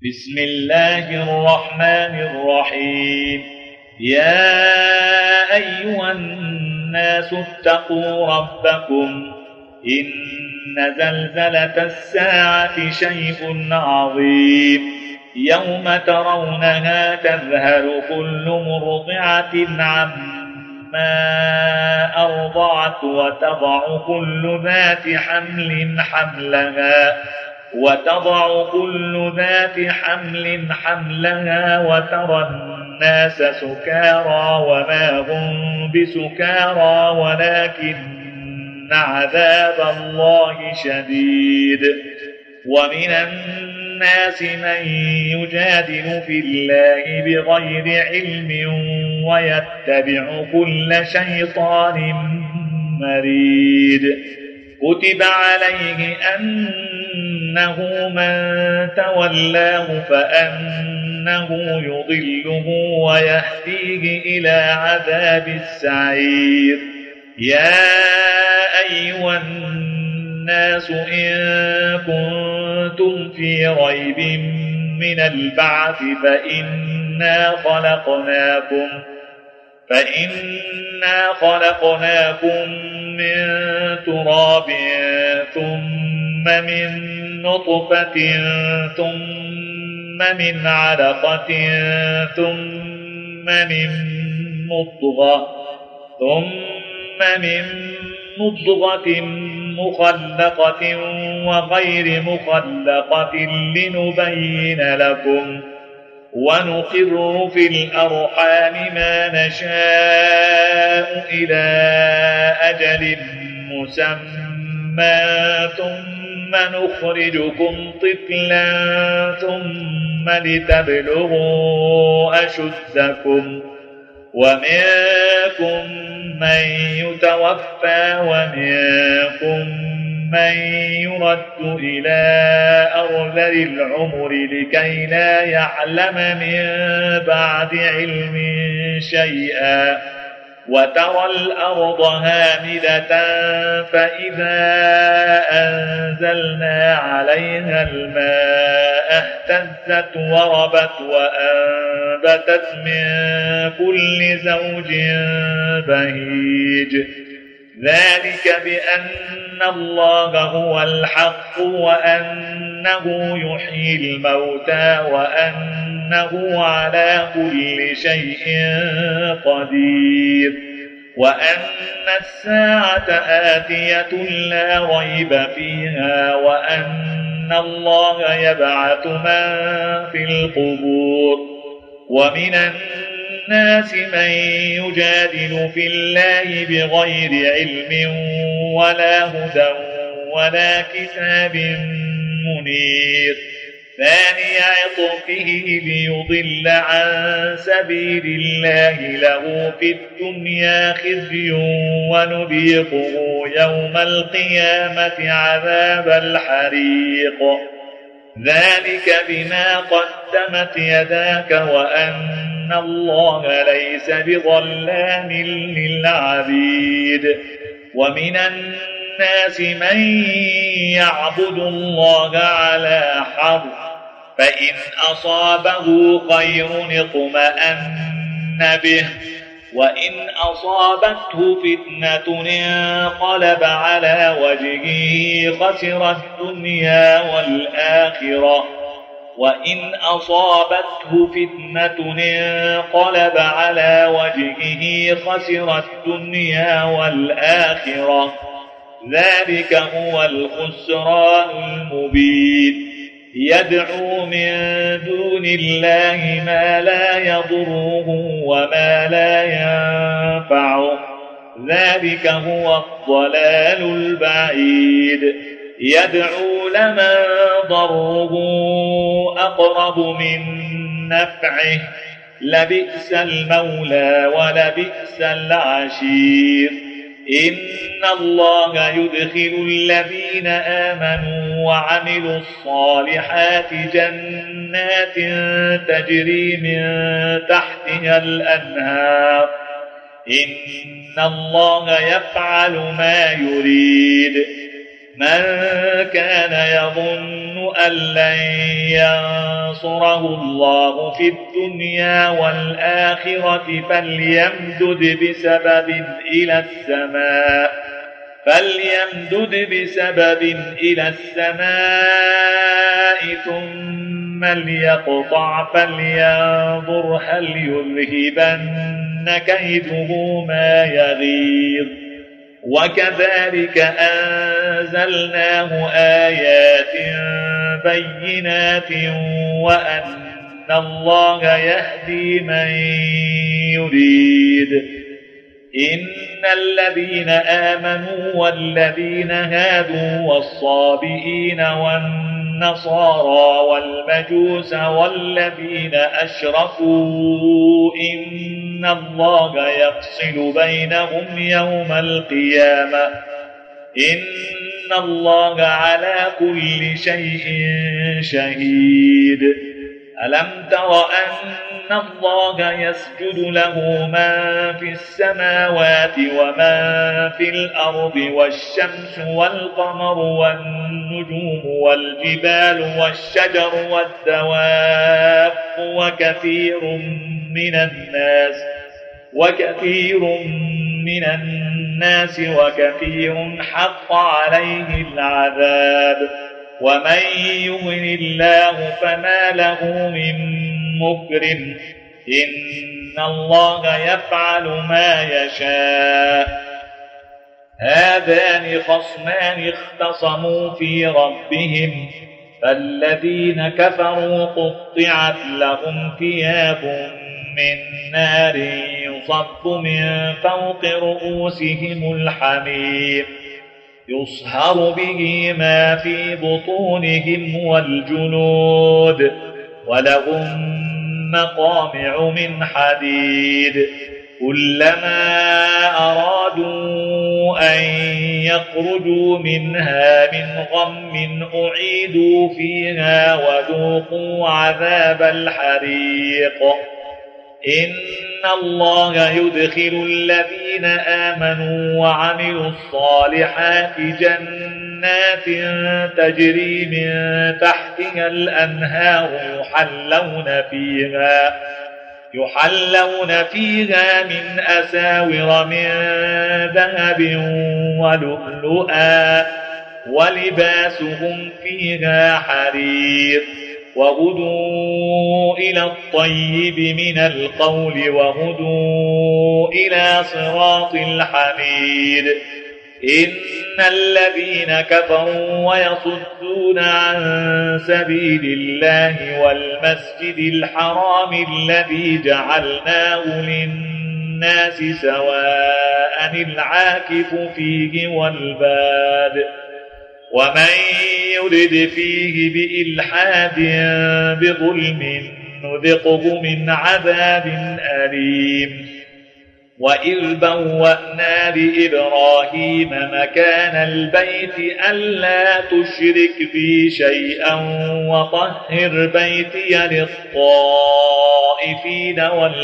بسم الله الرحمن الرحيم. يا أيها الناس اتقوا ربكم إن زلزلة الساعة شيء عظيم يوم ترونها تذهل كل مرضعة عما أرضعت وتضع كل ذات حمل وترى الناس سكارى وما هم بسكارى ولكن عذاب الله شديد. ومن الناس من يجادل في الله بغير علم ويتبع كل شيطان مريد. كتب عليه أنه من تولاه فأنه يضله ويهديه إلى عذاب السعير. يا أيها الناس إن كنتم في ريب من البعث فإنا خلقناكم من تراب ثم من نطفة ثم من علقة ثم من مضغة مخلقة وغير مخلقة لنبين لكم ونقر في الأرحام ما نشاء إلى أجل مسمى ثم نخرجكم طفلا ثم لتبلغوا أشدكم ومنكم من يتوفى ومنكم من يرد إلى أرذل العمر لكي لا يعلم من بعد علم شيئا. وترى الأرض هامدة فإذا أنزلنا عليها الماء اهتزت وربت وأنبتت من كل زوج بهيج. ذلك بأن الله هو الحق وأنه يحيي الموتى وأنه على كل شيء قدير وأن الساعة آتية لا ريب فيها وأن الله يبعث من في القبور. ومن الناس من يجادل في الله بغير علم ولا هدى ولا كتاب منير. ثاني عطفه ليضل عن سبيل الله له في الدنيا خزي ونذيقه يوم القيامة عذاب الحريق. ذلك بما قدمت يداك وأن الله ليس بظلام للعبيد. ومن الناس من يعبد الله على حرف فإن أصابه خير اطمأن به وإن أصابته فتنة انقلب على وجهه خسر الدنيا والآخرة وإن أصابته فتنة انقلب على وجهه خسر الدنيا والآخرة. ذلك هو الخسران المبين. يدعو من دون الله ما لا يضره وما لا ينفعه. ذلك هو الضلال البعيد. يدعو لمن ضره أقرب من نفعه لبئس المولى ولبئس العشير. إن الله يدخل الذين آمنوا وعملوا الصالحات جنات تجري من تحتها الأنهار. إن الله يفعل ما يريد. من كان يظن أن لن ينصره الله في الدنيا والآخرة فليمدد بسبب إلى السماء ثم ليقطع فلينظر هل يذهبن كيده ما يغيظ وكذلك أنزلناه آيات بينات وأن الله يهدي من يريد. إن الذين آمنوا والذين هادوا والصابئين والنصارى والمجوس والذين أشركوا إن الله يفصل بينهم يوم القيامة إن الله على كل شيء شهيد. ألم تر أن الله يسجد له من في السماوات ومن في الأرض والشمس والقمر والنجوم والجبال والشجر والدواب وكثير حق عليه العذاب ومن يهن الله فما له من مكرم إن الله يفعل ما يشاء. هذان خصمان اختصموا في ربهم فالذين كفروا قطعت لهم ثياب من نار يصب من فوق رؤوسهم الحميم يصهر به ما في بطونهم والجلود ولهم مقامع من حديد كلما أرادوا أن يخرجوا منها من غم أعيدوا فيها وذوقوا عذاب الحريق. إن الله يدخل الذين آمنوا وعملوا الصالحات جنات تجري من تحتها الأنهار يحلون فيها من أساور من ذهب ولؤلؤا ولباسهم فيها حرير وهدوا إلى الطيب من القول وهدوا إلى صراط الحميد. إن الذين كفروا ويصدون عن سبيل الله والمسجد الحرام الذي جعلناه للناس سواء العاكف فيه والباد ومن يرد فيه بإلحاد بظلم نذقه من عذاب أليم. وإذ بوأنا لإبراهيم مكان البيت ألا تشرك بي شيئا وطهر بيتي للطائفين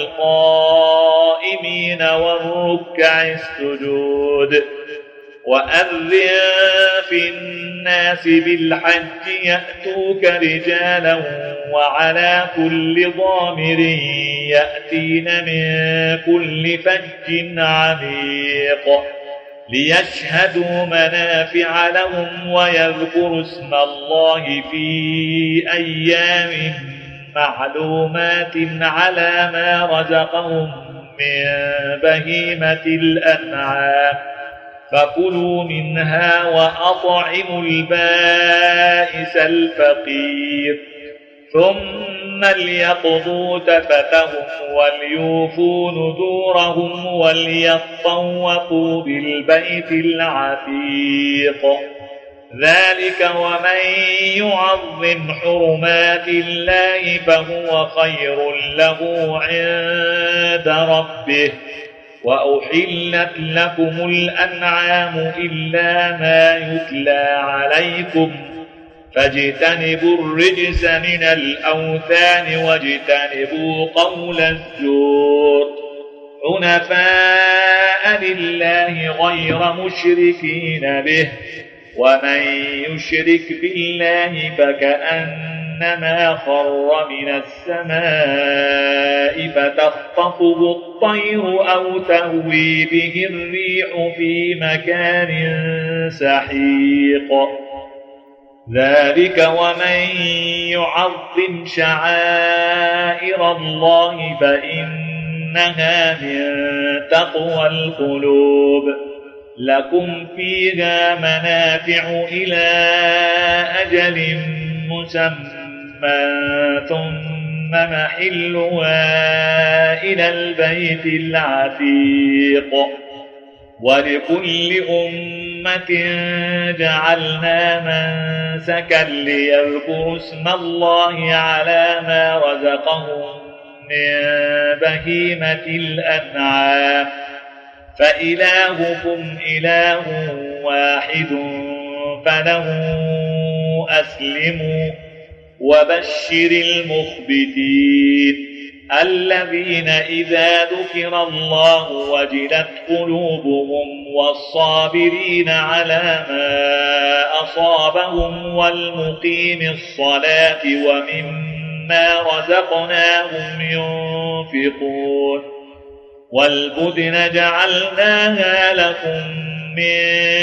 والقائمين والركع السجود. وأذن في الناس بالحج يأتوك رجالا وعلى كل ضامر يأتين من كل فج عميق ليشهدوا منافع لهم ويذكروا اسم الله في أيام معلومات على ما رزقهم من بهيمة الأنعام فكلوا منها وأطعموا البائس الفقير ثم ليقضوا تفتهم وليوفوا نذورهم وليطوفوا بالبيت العتيق. ذلك ومن يعظم حرمات الله فهو خير له عند ربه. وأحلت لكم الأنعام إلا ما يتلى عليكم فاجتنبوا الرجس من الأوثان واجتنبوا قول الزور حنفاء لله غير مشركين به ومن يشرك بالله فكأنما خر من السماء فتخطفه الطير أو تهوي به الريح في مكان سحيق ذلك ومن يعظم شعائر الله فإنها من تقوى القلوب لكم فيها منافع إلى أجل مسمى ثم محلها إلى البيت العتيق ولكل أمة جعلنا منسكا ليذكروا اسم الله على ما رزقهم من بهيمة الأنعام فإلهكم إله واحد فله أسلموا وبشر المخبتين الذين إذا ذكر الله وجلت قلوبهم والصابرين على ما أصابهم والمقيم الصلاة ومما رزقناهم ينفقون والبدن جعلناها لكم من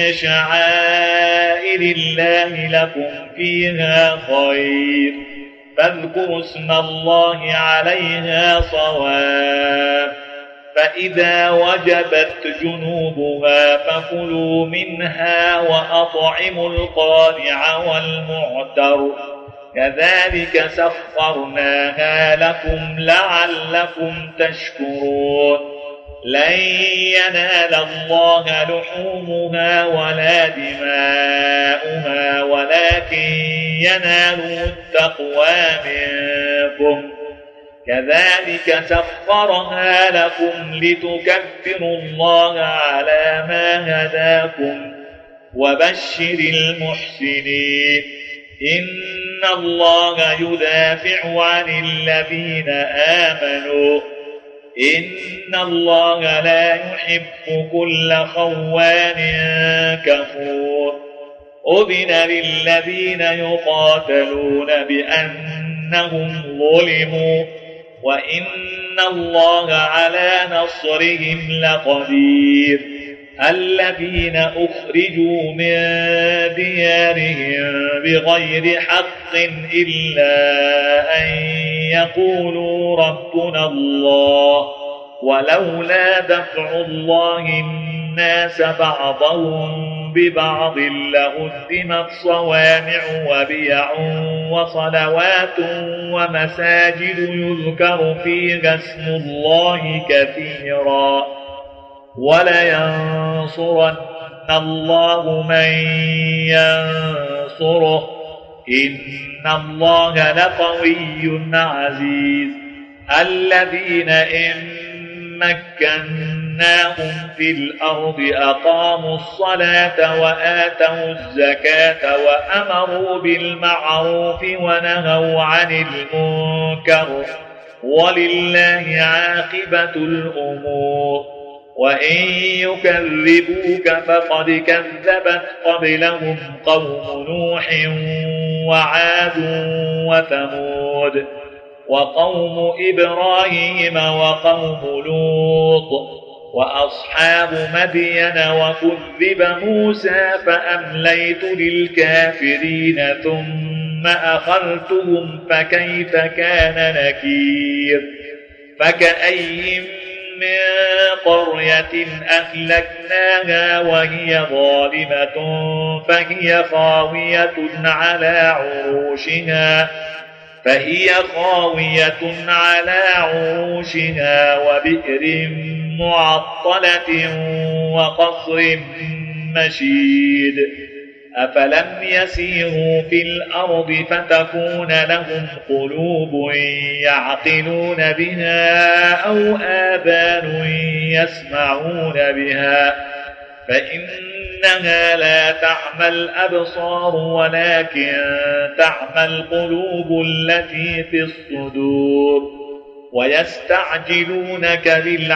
شعائر الله لكم فيها خير فاذكروا اسم الله عليها صواب فإذا وجبت جنوبها فكلوا منها وأطعموا القانع والمعتر كذلك سخرناها لكم لعلكم تشكرون لن ينال الله لحومها ولا دماؤها ولكن يناله التقوى منكم كذلك سخرها لكم لتكبروا الله على ما هداكم وبشر المحسنين إن الله يدافع عن الذين آمنوا إن الله لا يحب كل خوان كفور أذن للذين يقاتلون بأنهم ظلموا وإن الله على نصرهم لقدير الذين أخرجوا من ديارهم بغير حق إلا أن يقولوا ربنا الله ولولا دفع الله الناس بعضهم ببعض لهدمت صوامع وبيع وصلوات ومساجد يذكر فيها اسم الله كثيرا ولينصرن الله من ينصره إن الله لقوي عزيز الذين إن مكناهم في الأرض أقاموا الصلاة وآتوا الزكاة وأمروا بالمعروف ونهوا عن المنكر ولله عاقبة الأمور وإن يكذبوك فقد كذبت قبلهم قوم نوح وعاد وثمود وقوم إبراهيم وقوم لوط وأصحاب مدين وكذب موسى فأمليت للكافرين ثم أخذتهم فكيف كان نكير فكأي من قرية أهلكناها وهي ظالمة فهي خاوية على عروشها وبئر معطلة وقصر مشيد أفلم يسيروا في الأرض فتكون لهم قلوب يعقلون بها أو آذان يسمعون بها فإنها لا تعمى الأبصار ولكن تعمى القلوب التي في الصدور ويستعجلونك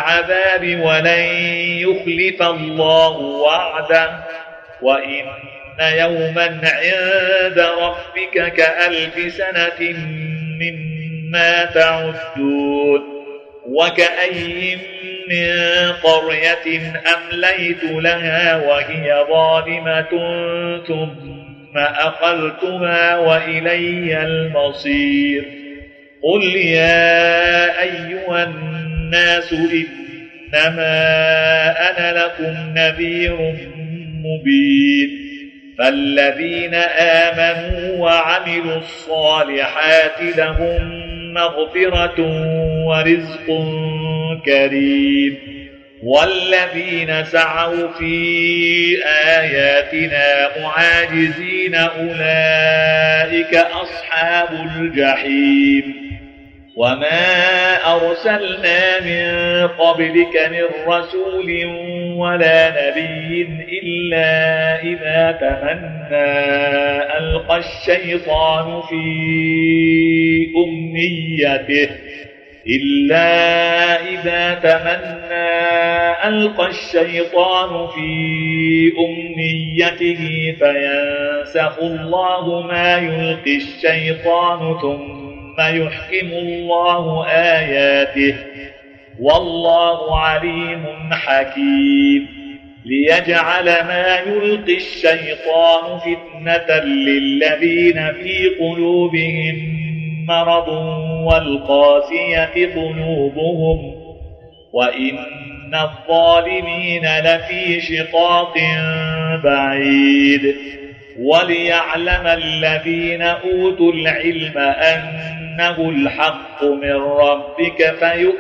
بالعذاب ولن يخلف الله وعده وإن يوما عند ربك كألف سنة مما تعدون وكأي من قرية أمليت لها وهي ظالمة ثم أخذتها وإلي المصير قل يا أيها الناس إنما أنا لكم نذير مبين فالذين آمنوا وعملوا الصالحات لهم مغفرة ورزق كريم والذين سعوا في آياتنا معاجزين أولئك أصحاب الجحيم وما أرسلنا من قبلك من رسول ولا نبي إلا إذا تمنى ألقى الشيطان في أمنيته فينسخ الله ما يلقي الشيطان ثم يحكم الله آياته والله عليم حكيم ليجعل ما يلقي الشيطان فتنة للذين في قلوبهم مرض والقاسية قلوبهم وإن الظالمين لفي شقاق بعيد وليعلم الذين أوتوا العلم أنه الحق من ربك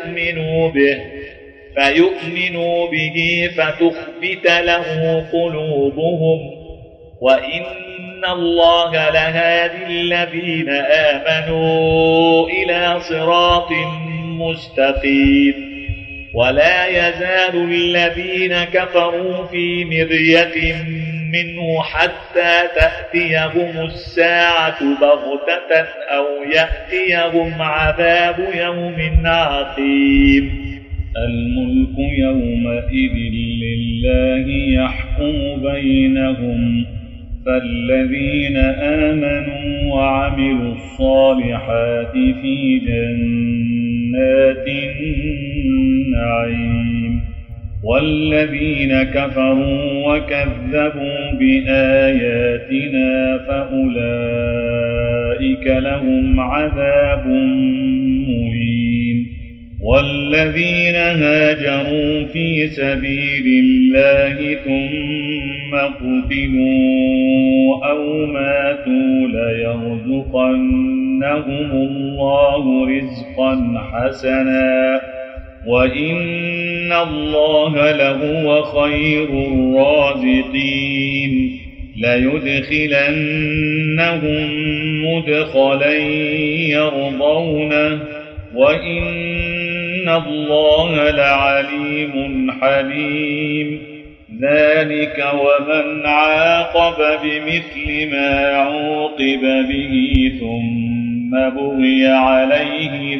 فيؤمنوا به فتخبت له قلوبهم وإن الله لهادي الذين آمنوا إلى صراط مستقيم ولا يزال الذين كفروا في مرية منه حتى تأتيهم الساعة بغتة أو يأتيهم عذاب يوم عقيم الملك يومئذ لله يحكم بينهم فالذين آمنوا وعملوا الصالحات في جنات النعيم والذين كفروا وكذبوا بآياتنا فأولئك لهم عذاب مهين والذين هاجروا في سبيل الله ثم قتلوا أو ماتوا ليرزقنهم الله رزقا حسنا وإن الله لهو خير الرازقين ليدخلنهم مدخلا يرضونه وإن الله لعليم حليم ذلك ومن عاقب بمثل ما عوقب به ثم بغي عليه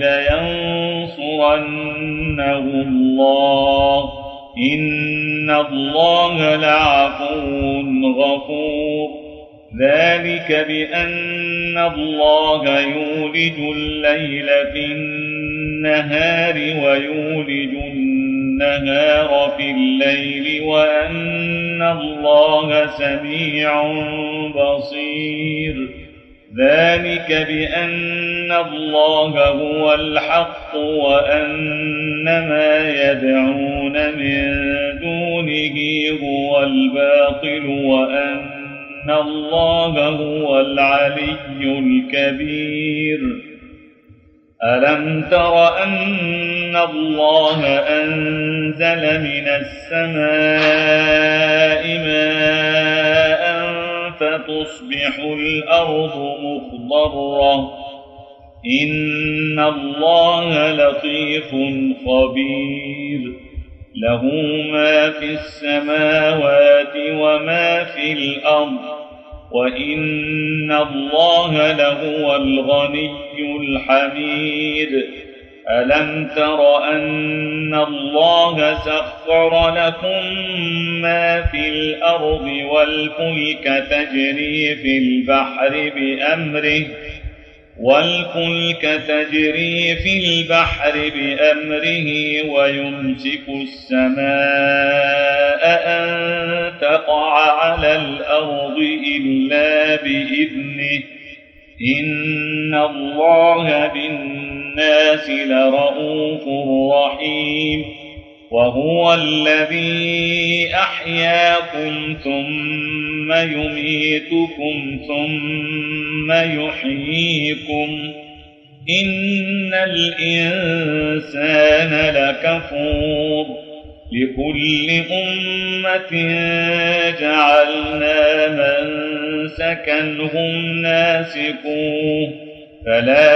لينصرنه الله إن الله لعفو غفور ذلك بأن الله يولج الليل في النهار ويولج النهار في الليل وأن الله سميع بصير ذلك بأن الله هو الحق وأن ما يدعون من دونه هو الباطل وأن الله هو العلي الكبير ألم تر أن الله أنزل من السماء ماء فتصبح الأرض مخضرة إن الله لطيف خبير له ما في السماوات وما في الأرض وإن الله لهو الغني الحميد ألم تر أن الله سخر لكم ما في الأرض والفلك تجري في البحر بأمره ويمسك السماء أن تقع على الأرض إلا بإذنه إن الله بالناس لرءوف رحيم وهو الذي أحياكم ثم يميتكم ثم يحييكم إن الإنسان لكفور لكل أمة جعلنا منسكا هم ناسكوه فلا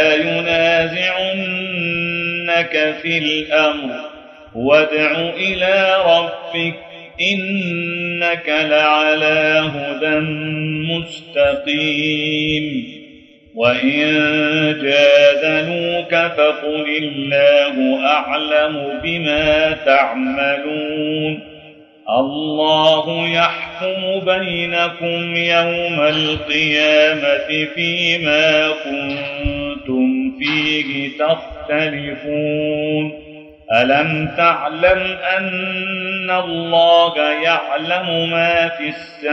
ينازعنك في الأمر وادع إلى ربك إنك لعلى هدى مستقيم وإن جادلوك فقل الله أعلم بما تعملون الله يحكم بينكم يوم القيامة فيما كنتم فيه تختلفون ألم تعلم أن الله يعلم ما في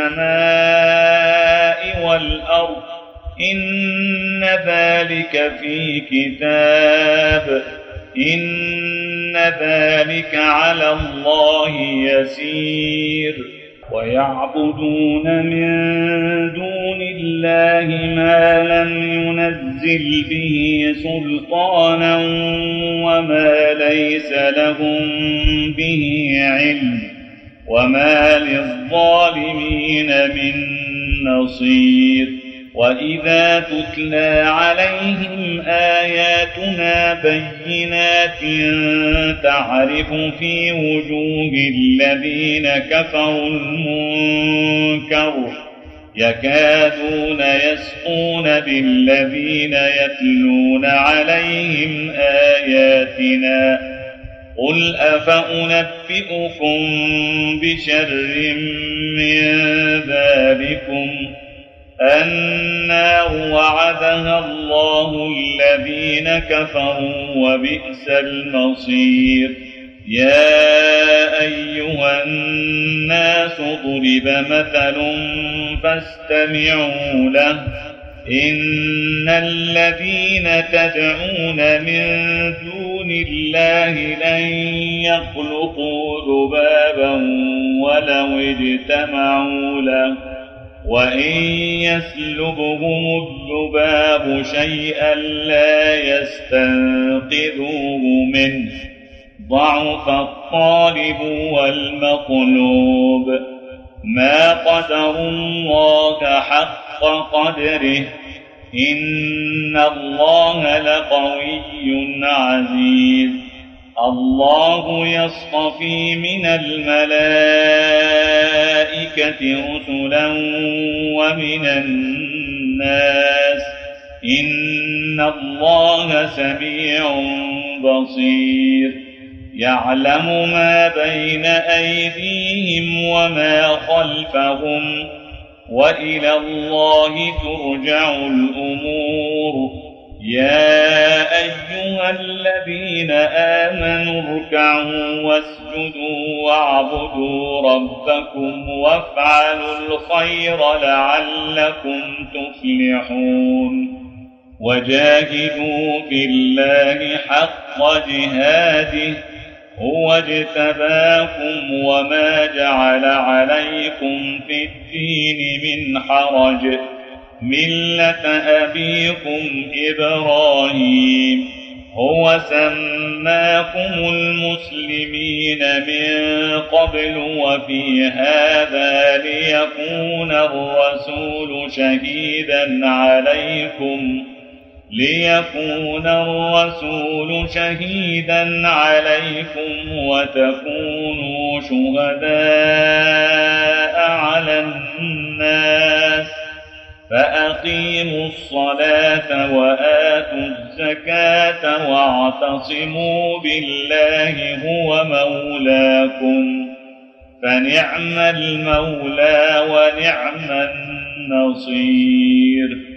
السماء والأرض إن ذلك في كتاب إن ذلك على الله يسير ويعبدون من دون الله ما لم ينزل به سلطانا وما ليس لهم به علم وما للظالمين من نصير وإذا تتلى عليهم آياتنا بينات تعرف في وجوه الذين كفروا المنكر يكادون يسقون بالذين يتلون عليهم آياتنا قل أفأنبئكم بشر من ذلكم النار وعدها الله الذين كفروا وبئس المصير يا أيها الناس ضرب مثل فاستمعوا له إن الذين تدعون من دون الله لن يخلقوا ذبابا ولو اجتمعوا له وإن يسلبهم الذباب شيئا لا يستنقذوه منه ضعف الطالب والمطلوب ما قدروا الله حق قدره إن الله لقوي عزيز الله يصطفي من الملائكة رسلا ومن الناس إن الله سميع بصير يعلم ما بين أيديهم وما خلفهم وإلى الله ترجع الأمور يا أيها الذين آمنوا اركعوا واسجدوا واعبدوا ربكم وافعلوا الخير لعلكم تفلحون وجاهدوا في الله حق جهاده هو اجتباكم وما جعل عليكم في الدين من حرج ملة أبيكم إبراهيم هو سماكم المسلمين من قبل وفي هذا ليكون الرسول شهيدا عليكم وتكونوا شهداء على الناس فأقيموا الصلاة وآتوا الزكاة واعتصموا بالله هو مولاكم فنعم المولى ونعم النصير.